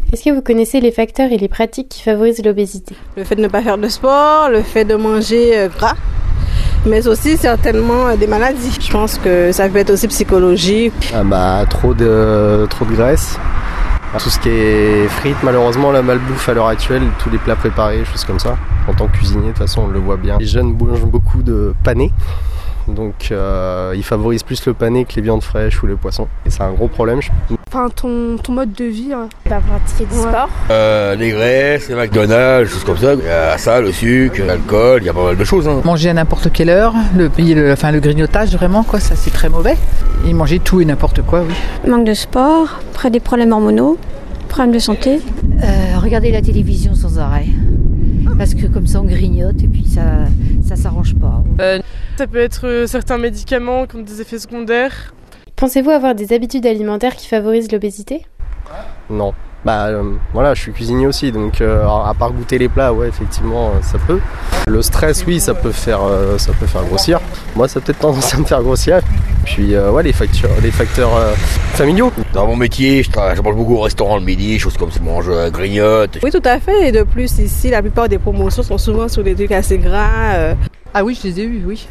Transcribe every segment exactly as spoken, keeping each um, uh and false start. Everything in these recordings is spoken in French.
Est-ce que vous connaissez les facteurs et les pratiques qui favorisent l'obésité ? Le fait de ne pas faire de sport, le fait de manger gras, mais aussi certainement des maladies. Je pense que ça peut être aussi psychologique. Ah bah, trop de, trop de graisse. Tout ce qui est frites, malheureusement, la malbouffe à l'heure actuelle, tous les plats préparés, choses comme ça. En tant que cuisinier, de toute façon, on le voit bien. Les jeunes mangent beaucoup de pané. Donc euh, ils favorisent plus le pané que les viandes fraîches ou les poissons. Et c'est un gros problème. Enfin, ton, ton mode de vie. Hein. Pas pratiquer du ouais. sport. Euh, les graisses, les McDonald's, des choses comme ça. Il y a ça, le sucre, l'alcool, il y a pas mal de choses. Hein. Manger à n'importe quelle heure, le, le, enfin, le grignotage vraiment, quoi, ça c'est très mauvais. Et manger tout et n'importe quoi, oui. Manque de sport, après des problèmes hormonaux, problèmes de santé. Euh, regarder la télévision sans arrêt. Parce que comme ça on grignote et puis ça ça s'arrange pas. Euh, ça peut être euh, certains médicaments qui ont des effets secondaires. Pensez-vous avoir des habitudes alimentaires qui favorisent l'obésité ? Non. Bah euh, voilà, je suis cuisinier aussi, donc euh, à part goûter les plats, ouais, effectivement, ça peut. Le stress, oui, ça peut faire, euh, ça peut faire grossir. Moi, ça a peut-être tendance à me faire grossir. Puis euh, ouais, les facteurs, les facteurs euh, familiaux. Dans mon métier, je, tra- je mange beaucoup au restaurant le midi, choses comme ça, je mange euh, grignote. Oui, tout à fait. Et de plus, ici, la plupart des promotions sont souvent sur des trucs assez gras. Euh. Ah oui, je les ai eus, oui.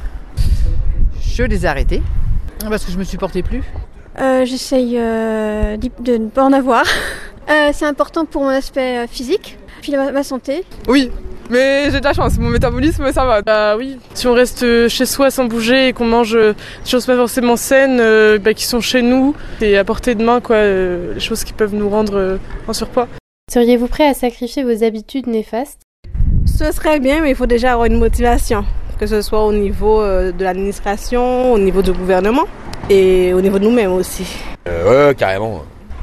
Je les ai arrêtés parce que je me supportais plus. Euh, j'essaye euh, de ne pas en avoir. Euh, c'est important pour mon aspect physique, puis ma, ma santé. Oui, mais j'ai de la chance, mon métabolisme ça va. Bah oui, si on reste chez soi sans bouger et qu'on mange des choses pas forcément saines, euh, bah, qui sont chez nous, et à portée de main, quoi, euh, les choses qui peuvent nous rendre euh, en surpoids. Seriez-vous prêt à sacrifier vos habitudes néfastes ? Ce serait bien, mais il faut déjà avoir une motivation, que ce soit au niveau euh, de l'administration, au niveau du gouvernement et au niveau de nous-mêmes aussi. Euh, ouais, carrément.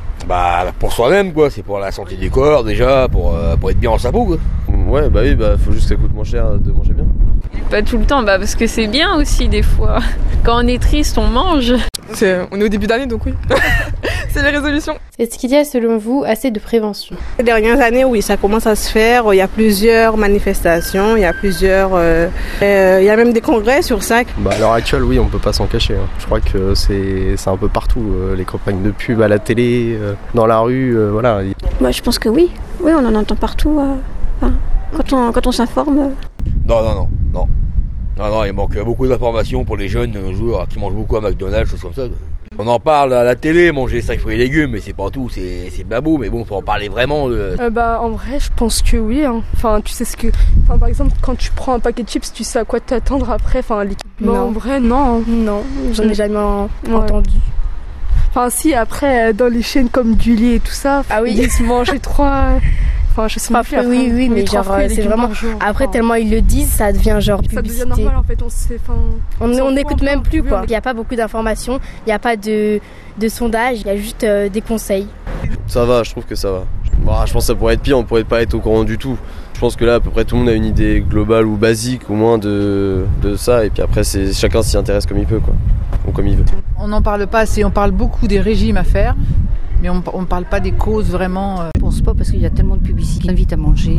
Bah pour soi-même quoi, c'est pour la santé du corps déjà, pour, euh, pour être bien en sa peau quoi. Ouais bah oui, bah faut juste que ça coûte moins cher de manger bien. Pas tout le temps, bah parce que c'est bien aussi des fois. Quand on est triste, on mange. C'est, on est au début d'année donc oui, c'est les résolutions. Est-ce qu'il y a selon vous assez de prévention ? Ces dernières années, oui, ça commence à se faire. Il y a plusieurs manifestations, il y a plusieurs... Euh, euh, il y a même des congrès sur ça. Bah à l'heure actuelle, oui, on peut pas s'en cacher. Hein. Je crois que c'est, c'est un peu partout, euh, les campagnes de pub à la télé, euh, dans la rue, euh, voilà. Moi, je pense que oui. Oui, on en entend partout. Euh, enfin, quand on, quand on s'informe... Euh... Non, non, non, non. Non, non, il manque beaucoup d'informations pour les jeunes de nos jours qui mangent beaucoup à McDonald's, choses comme ça. On en parle à la télé, manger cinq fruits et légumes, mais c'est pas tout, c'est, c'est bien beau, mais bon, faut en parler vraiment. De... Euh, bah, en vrai, je pense que oui. Hein. Enfin, tu sais ce que. Enfin, par exemple, quand tu prends un paquet de chips, tu sais à quoi t'attendre après. Enfin, l'équipement. En vrai, non. Non, j'en ai jamais en... ouais. entendu. Enfin, si, après, dans les chaînes comme du lait et tout ça, ah oui, ils se manger trois. Enfin, je sais pas plus. Oui, oui, mais genre, c'est vraiment. Après, tellement ils le disent, ça devient genre. Ça publicité. devient normal en fait. On sait. Enfin. On n'écoute même plus quoi. Il n'y a pas beaucoup d'informations, il n'y a pas de, de sondage, il y a juste euh, des conseils. Ça va, je trouve que ça va. Bon, je pense que ça pourrait être pire, on pourrait pas être au courant du tout. Je pense que là, à peu près tout le monde a une idée globale ou basique au moins de, de ça, et puis après, c'est, chacun s'y intéresse comme il peut, quoi. Ou comme il veut. On n'en parle pas assez, on parle beaucoup des régimes à faire, mais on ne parle pas des causes vraiment. Euh... Je pense pas parce qu'il y a tellement de publicité qui invitent à manger,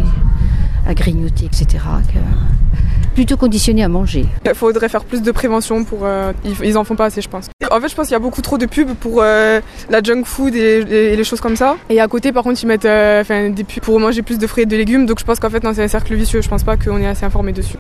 à grignoter, et cetera. Que... Plutôt conditionné à manger. Il faudrait faire plus de prévention pour... Euh, ils en font pas assez, je pense. En fait, je pense qu'il y a beaucoup trop de pubs pour euh, la junk food et, et, et les choses comme ça. Et à côté, par contre, ils mettent euh, des pubs pour manger plus de fruits et de légumes. Donc je pense qu'en fait, non, c'est un cercle vicieux. Je pense pas qu'on est assez informé dessus.